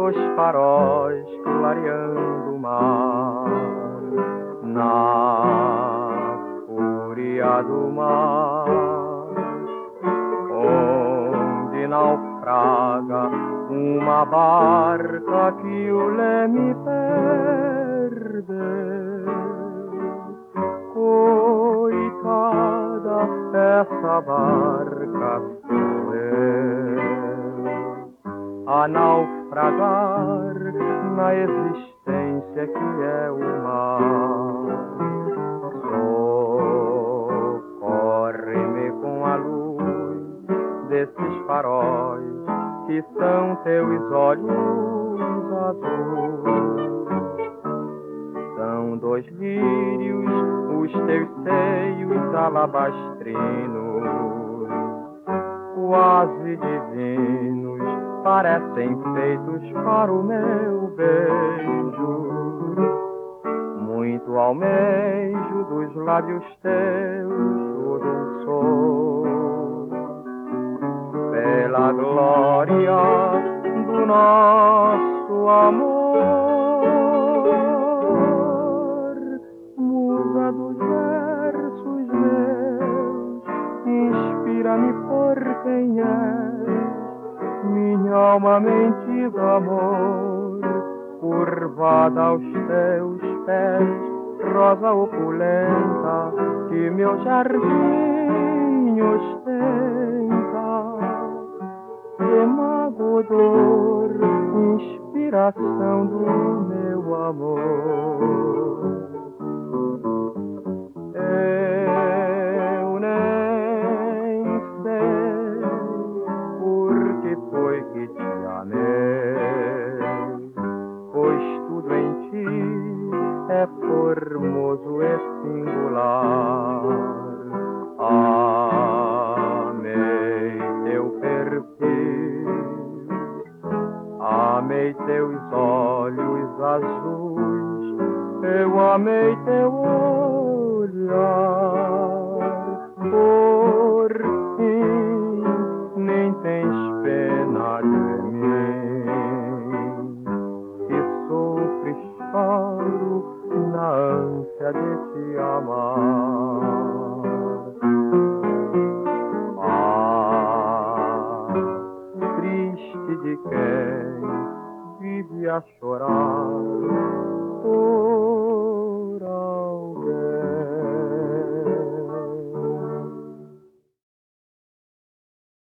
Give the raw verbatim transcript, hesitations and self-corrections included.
dos faróis clareando o mar, na fúria do mar, onde naufraga uma barca que o leme perdeu. Coitada, essa barca sou eu, a naufragar na existência que é o mar. Socorre-me com a luz desses faróis que são teus olhos azuis. São dois lírios os teus seios alabastrinos, quase divinos, parecem feitos para o meu beijo. Muito almejo dos lábios teus o dulçor, pela glória do nosso amor. Musa dos versos meus, inspira-me por quem és, minha alma mentiva amor, curvada aos teus pés, rosa opulenta que meu jardim ostenta. Emagodor, inspiração do meu amor. Eu nem sei por que foi que te amei, pois tudo em ti é formoso e singular. Amei teu perfil, amei teus olhos azuis, eu amei teu olhar. Por fim, nem tens pena de mim, que sofro e choro na ânsia de te amar. Ah, triste de quem vive a chorar, oh,